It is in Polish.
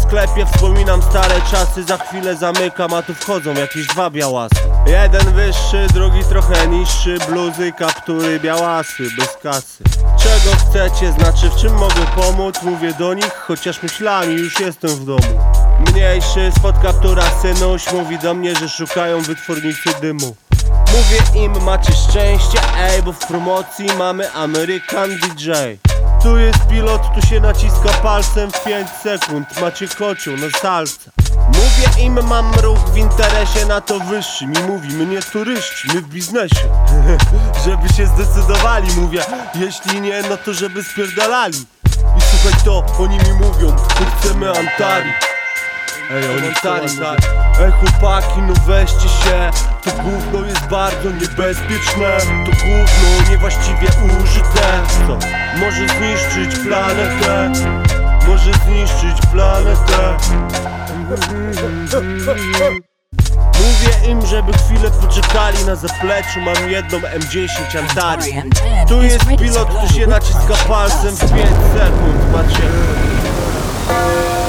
sklepie wspominam stare czasy. Za chwilę zamykam, a tu wchodzą jakieś dwa białasy. Jeden wyższy, drugi trochę niższy. Bluzy, kaptury, białasy, bez kasy. Czego chcecie, znaczy w czym mogę pomóc? Mówię do nich, chociaż myślami już jestem w domu. Mniejszy, spod kaptura synuś mówi do mnie, że szukają wytwórnicy dymu. Mówię im, macie szczęście, ej, bo w promocji mamy American DJ. Tu jest pilot, tu się naciska palcem w 5 sekund. Macie kocioł na salce. Mówię im, mam ruch w interesie, na to wyższy mi mówi, my nie turyści, my w biznesie. Żeby się zdecydowali, mówię, jeśli nie, no to żeby spierdalali. I słuchaj to, oni mi mówią, my chcemy Antari. Ej, oni stali, ej chłopaki, no weźcie się. To gówno jest bardzo niebezpieczne. To gówno niewłaściwie użyte. Co? Może zniszczyć planetę. Może zniszczyć planetę. Mówię im, żeby chwilę poczekali na zapleczu. Mam jedną M10 Antari. Tu jest pilot, tu się naciska palcem w 5 sekund. Macie